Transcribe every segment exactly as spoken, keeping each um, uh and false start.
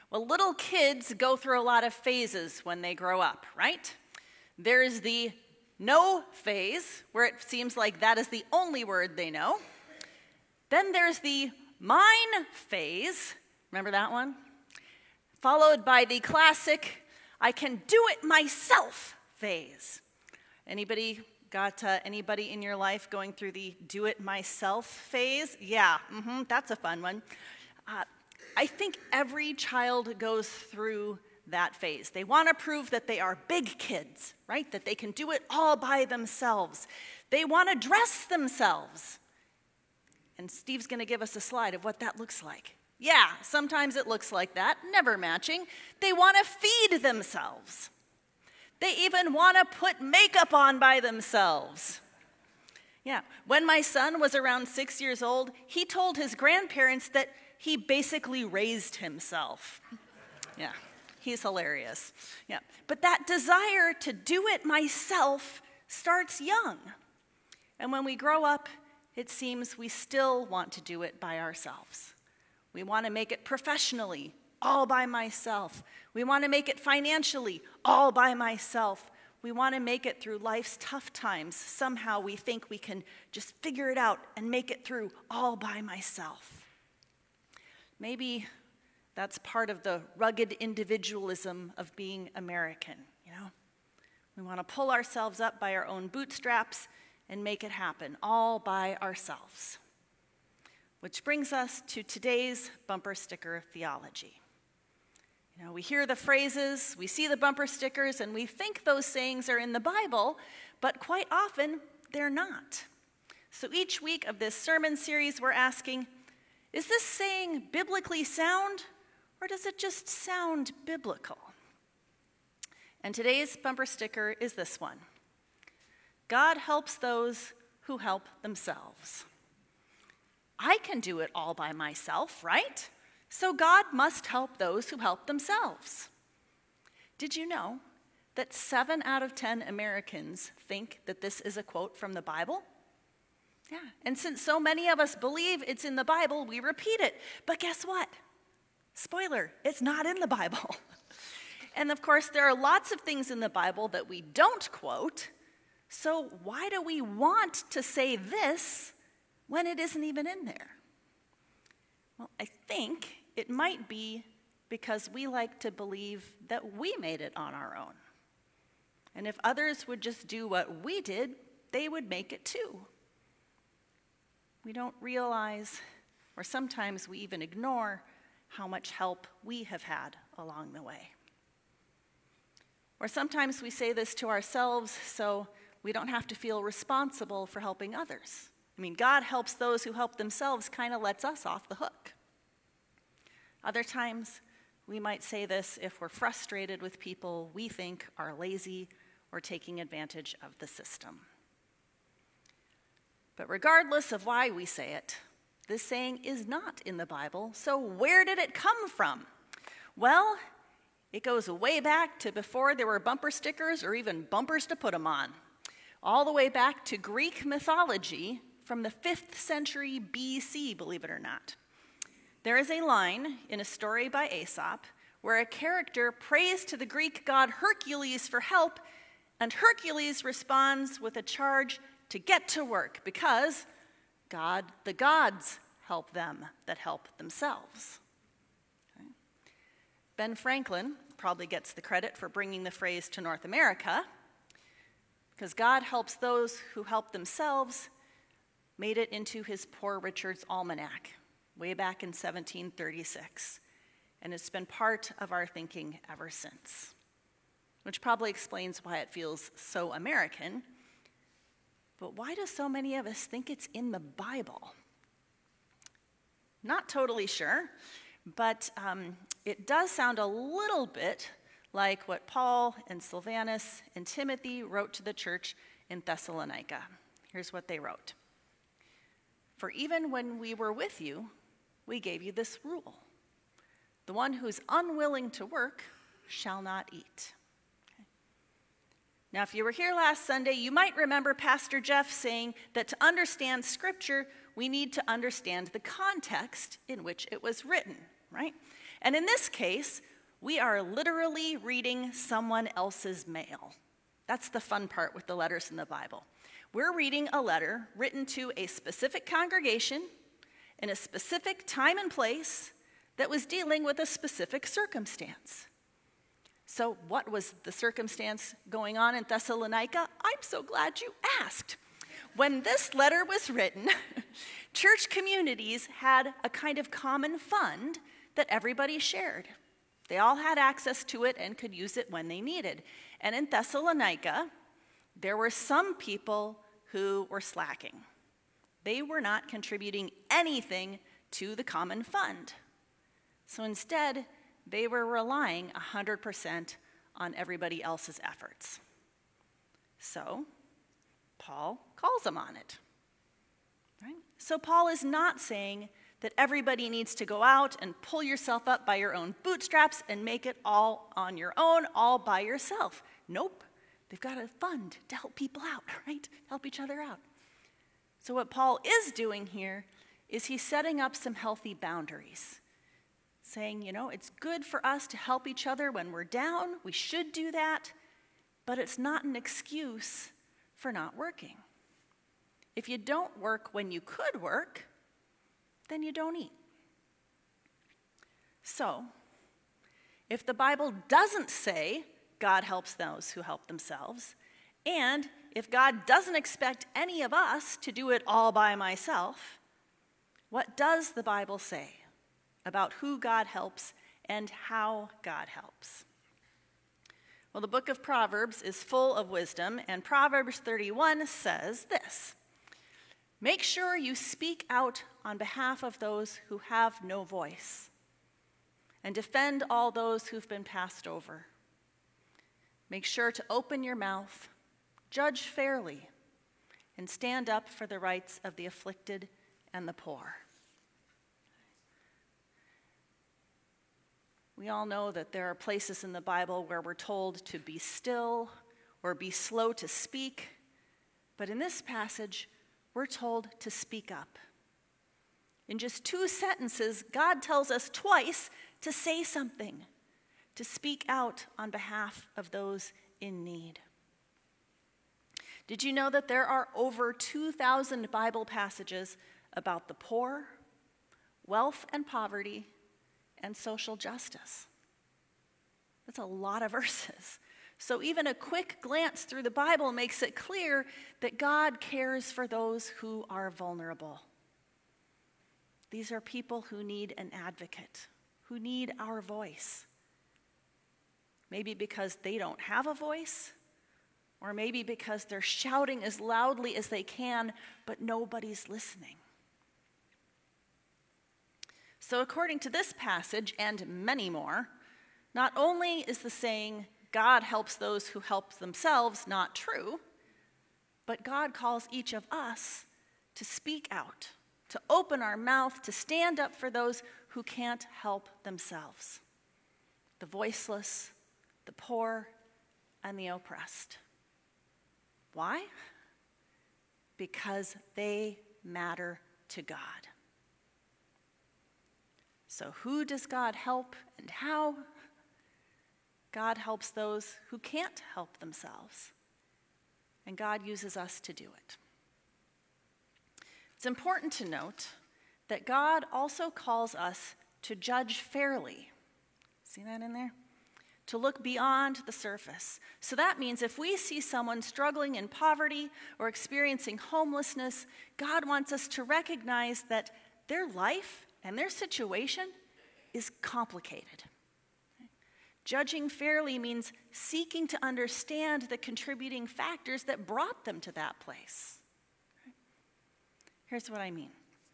Well, little kids go through a lot of phases when they grow up, right? There's the no phase, where it seems like that is the only word they know. Then there's the mine phase, remember that one? Followed by the classic, I can do it myself phase. Anybody got uh, anybody in your life going through the do it myself phase? Yeah, mm-hmm, that's a fun one. Uh, I think every child goes through that phase. They want to prove that they are big kids, right? That they can do it all by themselves. They want to dress themselves. And Steve's going to give us a slide of what that looks like. Yeah, sometimes it looks like that, never matching. They want to feed themselves. They even want to put makeup on by themselves. Yeah, when my son was around six years old, he told his grandparents that he basically raised himself. Yeah, he's hilarious. Yeah, but that desire to do it myself starts young. And when we grow up, it seems we still want to do it by ourselves. We want to make it professionally, all by myself. We want to make it financially, all by myself. We want to make it through life's tough times. Somehow we think we can just figure it out and make it through all by myself. Maybe that's part of the rugged individualism of being American, you know? We want to pull ourselves up by our own bootstraps and make it happen, all by ourselves. Which brings us to today's bumper sticker theology. You know, we hear the phrases, we see the bumper stickers, and we think those sayings are in the Bible, but quite often they're not. So each week of this sermon series, we're asking, is this saying biblically sound, or does it just sound biblical? And today's bumper sticker is this one. God helps those who help themselves. I can do it all by myself, right? So God must help those who help themselves. Did you know that seven out of ten Americans think that this is a quote from the Bible? Yeah, and since so many of us believe it's in the Bible, we repeat it. But guess what? Spoiler, it's not in the Bible. And of course, there are lots of things in the Bible that we don't quote. So why do we want to say this when it isn't even in there? Well, I think it might be because we like to believe that we made it on our own. And if others would just do what we did, they would make it too. We don't realize, or sometimes we even ignore, how much help we have had along the way. Or sometimes we say this to ourselves so we don't have to feel responsible for helping others. I mean, God helps those who help themselves, kind of lets us off the hook. Other times, we might say this if we're frustrated with people we think are lazy or taking advantage of the system. But regardless of why we say it, this saying is not in the Bible, so where did it come from? Well, it goes way back to before there were bumper stickers or even bumpers to put them on, all the way back to Greek mythology from the fifth century B C, believe it or not. There is a line in a story by Aesop where a character prays to the Greek god Hercules for help, and Hercules responds with a charge to get to work because God, the gods help them that help themselves. Okay. Ben Franklin probably gets the credit for bringing the phrase to North America because God helps those who help themselves made it into his Poor Richard's Almanac way back in seventeen thirty-six, and it's been part of our thinking ever since, which probably explains why it feels so American. But why do so many of us think it's in the Bible? Not totally sure, but um, it does sound a little bit like what Paul and Silvanus and Timothy wrote to the church in Thessalonica. Here's what they wrote. For even when we were with you, we gave you this rule. The one who's unwilling to work shall not eat. Okay. Now, if you were here last Sunday, you might remember Pastor Jeff saying that to understand Scripture, we need to understand the context in which it was written, right? And in this case, we are literally reading someone else's mail. That's the fun part with the letters in the Bible. We're reading a letter written to a specific congregation in a specific time and place that was dealing with a specific circumstance. So what was the circumstance going on in Thessalonica? I'm so glad you asked. When this letter was written, church communities had a kind of common fund that everybody shared. They all had access to it and could use it when they needed. And in Thessalonica, there were some people who were slacking. They were not contributing anything to the common fund. So instead, they were relying one hundred percent on everybody else's efforts. So, Paul calls them on it. Right? So Paul is not saying that everybody needs to go out and pull yourself up by your own bootstraps and make it all on your own, all by yourself. Nope. They've got a fund to help people out, right? Help each other out. So what Paul is doing here is he's setting up some healthy boundaries, saying, you know, it's good for us to help each other when we're down. We should do that, but it's not an excuse for not working. If you don't work when you could work, then you don't eat. So, if the Bible doesn't say God helps those who help themselves, and if God doesn't expect any of us to do it all by myself, what does the Bible say about who God helps and how God helps? Well, the book of Proverbs is full of wisdom, and Proverbs thirty-one says this: make sure you speak out on behalf of those who have no voice, and defend all those who've been passed over. Make sure to open your mouth, judge fairly, and stand up for the rights of the afflicted and the poor. We all know that there are places in the Bible where we're told to be still or be slow to speak, but in this passage, we're told to speak up. In just two sentences, God tells us twice to say something, to speak out on behalf of those in need. Did you know that there are over two thousand Bible passages about the poor, wealth and poverty, and social justice? That's a lot of verses. So even a quick glance through the Bible makes it clear that God cares for those who are vulnerable. These are people who need an advocate, who need our voice. Maybe because they don't have a voice, or maybe because they're shouting as loudly as they can, but nobody's listening. So according to this passage and many more, not only is the saying, God helps those who help themselves, not true, but God calls each of us to speak out, to open our mouth, to stand up for those who can't help themselves, the voiceless, the poor, and the oppressed. Why? Because they matter to God. So who does God help and how? God helps those who can't help themselves, and God uses us to do it. It's important to note that God also calls us to judge fairly. See that in there? To look beyond the surface. So that means if we see someone struggling in poverty or experiencing homelessness, God wants us to recognize that their life and their situation is complicated. Judging fairly means seeking to understand the contributing factors that brought them to that place. Here's what I mean.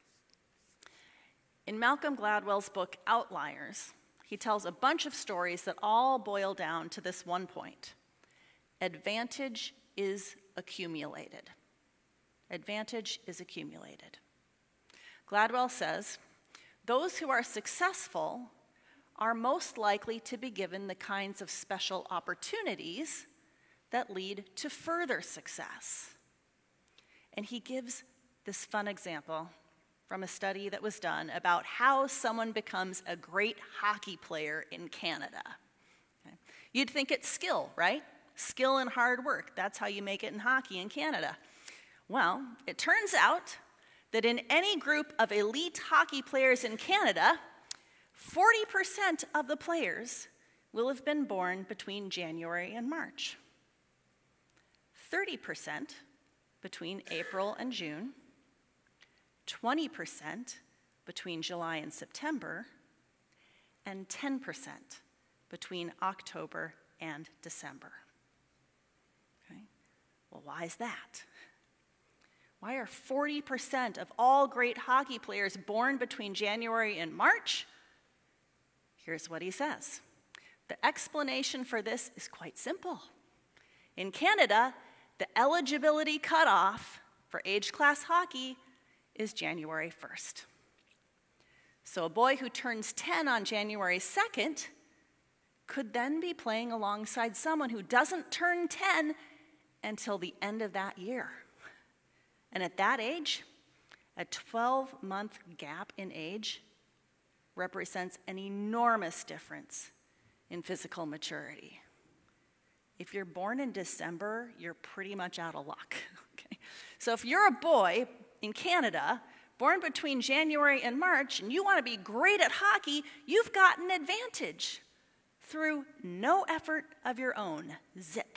In Malcolm Gladwell's book, Outliers, he tells a bunch of stories that all boil down to this one point. Advantage is accumulated. Advantage is accumulated. Gladwell says, those who are successful are most likely to be given the kinds of special opportunities that lead to further success. And he gives this fun example from a study that was done about how someone becomes a great hockey player in Canada. Okay. You'd think it's skill, right? Skill and hard work. That's how you make it in hockey in Canada. Well, it turns out that in any group of elite hockey players in Canada, forty percent of the players will have been born between January and March, thirty percent between April and June, twenty percent between July and September, and ten percent between October and December. Okay. Well, why is that? Why are forty percent of all great hockey players born between January and March? Here's what he says. The explanation for this is quite simple. In Canada, the eligibility cutoff for age class hockey is January first. So a boy who turns ten on January second could then be playing alongside someone who doesn't turn ten until the end of that year. And at that age, a twelve-month gap in age represents an enormous difference in physical maturity. If you're born in December, you're pretty much out of luck. Okay? So if you're a boy in Canada, born between January and March, and you want to be great at hockey, you've got an advantage through no effort of your own. Zip.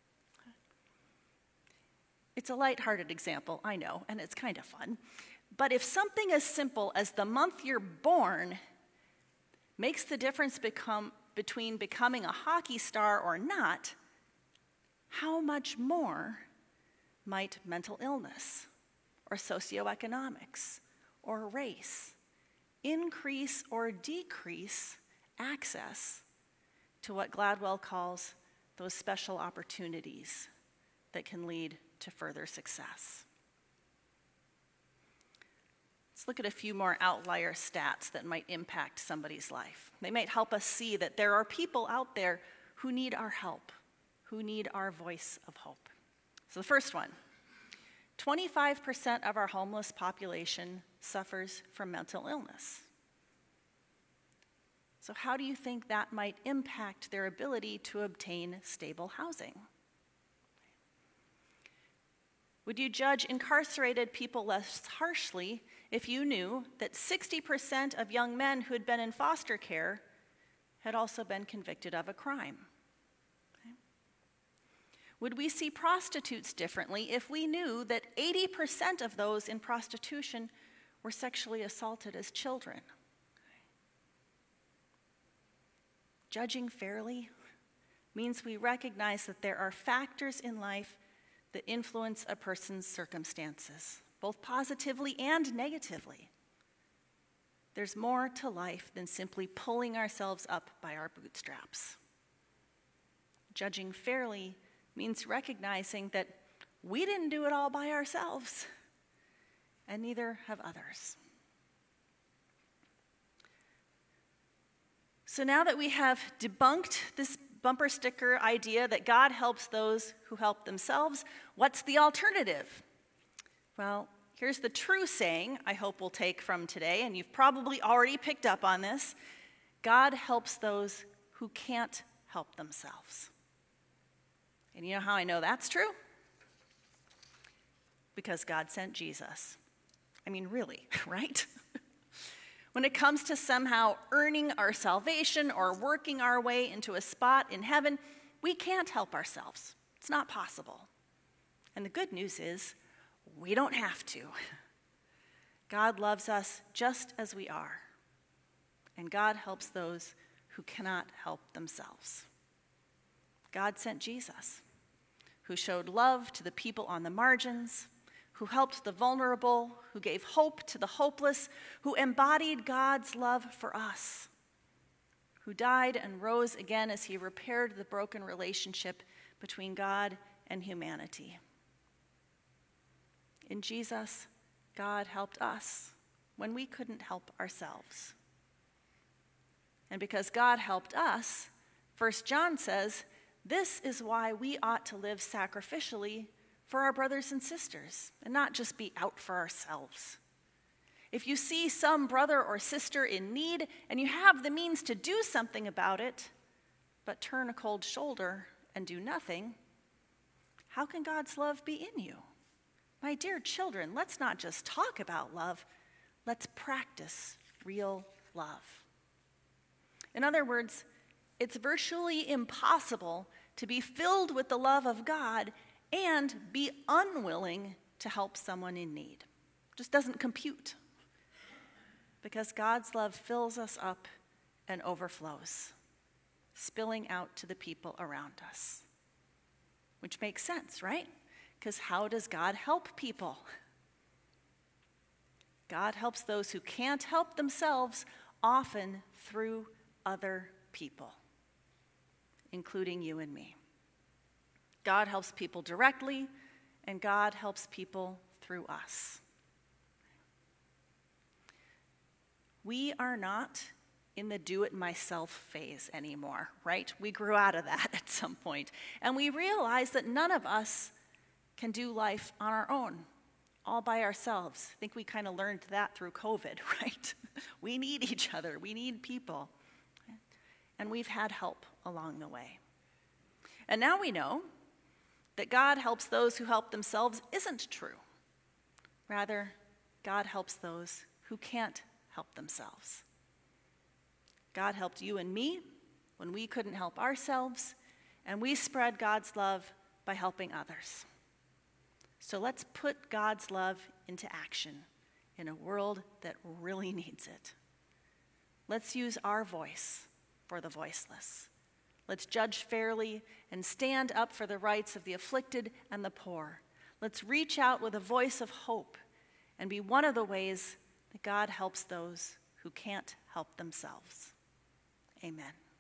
It's a lighthearted example, I know, and it's kind of fun. But if something as simple as the month you're born makes the difference become, between becoming a hockey star or not, how much more might mental illness or socioeconomics or race increase or decrease access to what Gladwell calls those special opportunities that can lead to further success? Let's look at a few more outlier stats that might impact somebody's life. They might help us see that there are people out there who need our help, who need our voice of hope. So the first one, twenty-five percent of our homeless population suffers from mental illness. So how do you think that might impact their ability to obtain stable housing? Would you judge incarcerated people less harshly if you knew that sixty percent of young men who had been in foster care had also been convicted of a crime? Okay. Would we see prostitutes differently if we knew that eighty percent of those in prostitution were sexually assaulted as children? Okay. Judging fairly means we recognize that there are factors in life that influence a person's circumstances, both positively and negatively. There's more to life than simply pulling ourselves up by our bootstraps. Judging fairly means recognizing that we didn't do it all by ourselves, and neither have others. So now that we have debunked this bumper sticker idea that God helps those who help themselves, what's the alternative? Well, here's the true saying I hope we'll take from today, and you've probably already picked up on this. God helps those who can't help themselves. And you know how I know that's true? Because God sent Jesus. I mean, really, right? When it comes to somehow earning our salvation or working our way into a spot in heaven, we can't help ourselves. It's not possible. And the good news is, we don't have to. God loves us just as we are. And God helps those who cannot help themselves. God sent Jesus, who showed love to the people on the margins, who helped the vulnerable, who gave hope to the hopeless, who embodied God's love for us, who died and rose again as he repaired the broken relationship between God and humanity. In Jesus, God helped us when we couldn't help ourselves. And because God helped us, First John says, this is why we ought to live sacrificially for our brothers and sisters, and not just be out for ourselves. If you see some brother or sister in need and you have the means to do something about it, but turn a cold shoulder and do nothing, how can God's love be in you? My dear children, let's not just talk about love, let's practice real love. In other words, it's virtually impossible to be filled with the love of God and be unwilling to help someone in need. It just doesn't compute. Because God's love fills us up and overflows, spilling out to the people around us. Which makes sense, right? Because how does God help people? God helps those who can't help themselves, often through other people, including you and me. God helps people directly, and God helps people through us. We are not in the do-it-myself phase anymore, right? We grew out of that at some point. And we realize that none of us can do life on our own, all by ourselves. I think we kind of learned that through COVID, right? We need each other. We need people. And we've had help along the way. And now we know that God helps those who help themselves isn't true. Rather, God helps those who can't help themselves. God helped you and me when we couldn't help ourselves, and we spread God's love by helping others. So let's put God's love into action in a world that really needs it. Let's use our voice for the voiceless. Let's judge fairly and stand up for the rights of the afflicted and the poor. Let's reach out with a voice of hope and be one of the ways that God helps those who can't help themselves. Amen.